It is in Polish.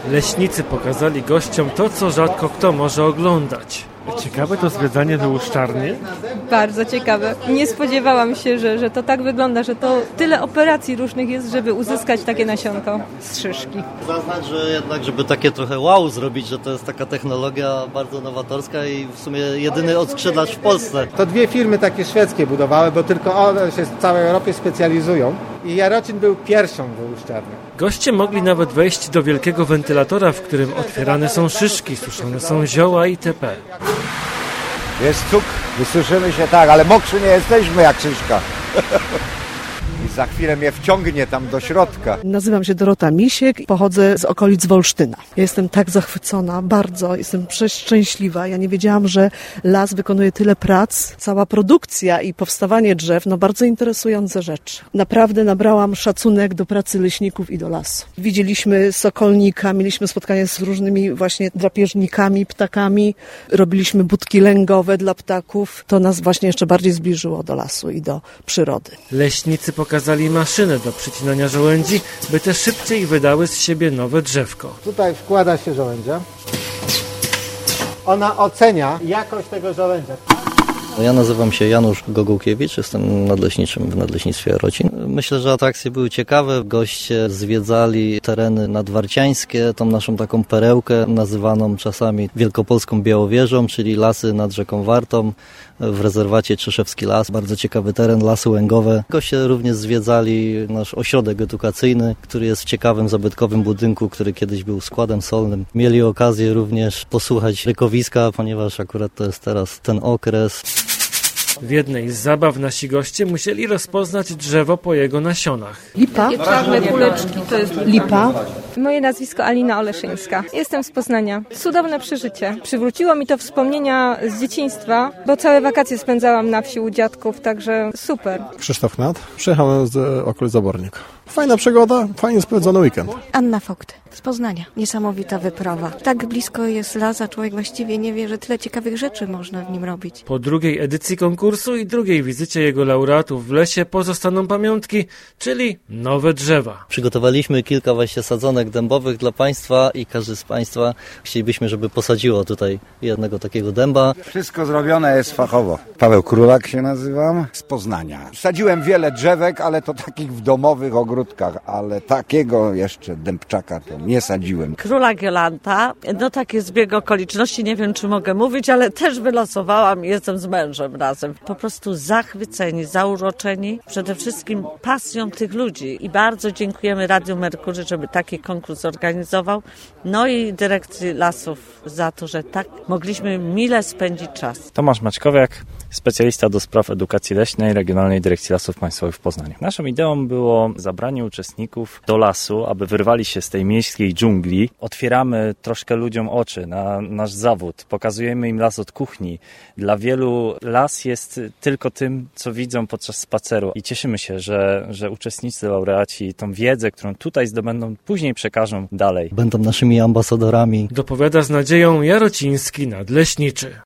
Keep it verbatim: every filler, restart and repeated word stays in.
Leśnicy pokazali gościom to, co rzadko kto może oglądać. Ciekawe to zwiedzanie do Łuszczarni? Bardzo ciekawe. Nie spodziewałam się, że, że to tak wygląda, że to tyle operacji różnych jest, żeby uzyskać takie nasionko z szyszki. Zaznacz, że jednak, żeby takie trochę wow zrobić, że to jest taka technologia bardzo nowatorska i w sumie jedyny odskrzydlacz w Polsce. To dwie firmy takie szwedzkie budowały, bo tylko one się w całej Europie specjalizują i Jarocin był pierwszą w Łuszczarni. Goście mogli nawet wejść do wielkiego wentylatora, w którym otwierane są szyszki, suszone są zioła itp. Jest cuk, wysuszymy się tak, ale mokrzy nie jesteśmy jak szyszka. I za chwilę mnie wciągnie tam do środka. Nazywam się Dorota Misiek, pochodzę z okolic Wolsztyna. Ja jestem tak zachwycona, bardzo, jestem przeszczęśliwa. Ja nie wiedziałam, że las wykonuje tyle prac. Cała produkcja i powstawanie drzew, no bardzo interesujące rzeczy. Naprawdę nabrałam szacunek do pracy leśników i do lasu. Widzieliśmy sokolnika, mieliśmy spotkania z różnymi właśnie drapieżnikami, ptakami. Robiliśmy budki lęgowe dla ptaków. To nas właśnie jeszcze bardziej zbliżyło do lasu i do przyrody. Leśnicy pokazali maszynę do przycinania żołędzi, by te szybciej wydały z siebie nowe drzewko. Tutaj wkłada się żołędzia. Ona ocenia jakość tego żołędzia. Ja nazywam się Janusz Gogołkiewicz, jestem nadleśniczym w Nadleśnictwie Jarocin. Myślę, że atrakcje były ciekawe. Goście zwiedzali tereny nadwarciańskie, tą naszą taką perełkę nazywaną czasami Wielkopolską Białowieżą, czyli lasy nad rzeką Wartą w rezerwacie Czyszewski Las. Bardzo ciekawy teren, lasy łęgowe. Goście również zwiedzali nasz ośrodek edukacyjny, który jest w ciekawym, zabytkowym budynku, który kiedyś był składem solnym. Mieli okazję również posłuchać rykowiska, ponieważ akurat to jest teraz ten okres. W jednej z zabaw nasi goście musieli rozpoznać drzewo po jego nasionach. Lipa? Takie czarne kuleczki to jest Lipa. Moje nazwisko Alina Oleszyńska. Jestem z Poznania. Cudowne przeżycie. Przywróciło mi to wspomnienia z dzieciństwa, bo całe wakacje spędzałam na wsi u dziadków, także super. Krzysztof Knat. Przyjechałem z okolic Zabornik. Fajna przygoda, fajnie spędzony weekend. Anna Vogt z Poznania. Niesamowita wyprawa. Tak blisko jest las, a człowiek właściwie nie wie, że tyle ciekawych rzeczy można w nim robić. Po drugiej edycji konkursu i drugiej wizycie jego laureatów w lesie pozostaną pamiątki, czyli nowe drzewa. Przygotowaliśmy kilka właśnie sadzonek dębowych dla Państwa i każdy z Państwa chcielibyśmy, żeby posadziło tutaj jednego takiego dęba. Wszystko zrobione jest fachowo. Paweł Królak się nazywam, z Poznania. Sadziłem wiele drzewek, ale to takich w domowych ogródkach, ale takiego jeszcze dębczaka to nie sadziłem. Królak Jolanta, no taki zbieg okoliczności, nie wiem czy mogę mówić, ale też wylosowałam i jestem z mężem razem. Po prostu zachwyceni, zauroczeni, przede wszystkim pasją tych ludzi i bardzo dziękujemy Radiu Merkury, żeby taki konkurs zorganizował, no i Dyrekcji Lasów za to, że tak mogliśmy mile spędzić czas. Tomasz Maćkowiak, specjalista do spraw edukacji leśnej Regionalnej Dyrekcji Lasów Państwowych w Poznaniu. Naszą ideą było zabranie uczestników do lasu, aby wyrwali się z tej miejskiej dżungli. Otwieramy troszkę ludziom oczy na nasz zawód, pokazujemy im las od kuchni. Dla wielu las jest tylko tym, co widzą podczas spaceru i cieszymy się, że, że uczestnicy, laureaci tą wiedzę, którą tutaj zdobędą, później przekażą dalej. Będą naszymi ambasadorami. Dopowiada z nadzieją jarociński nadleśniczy.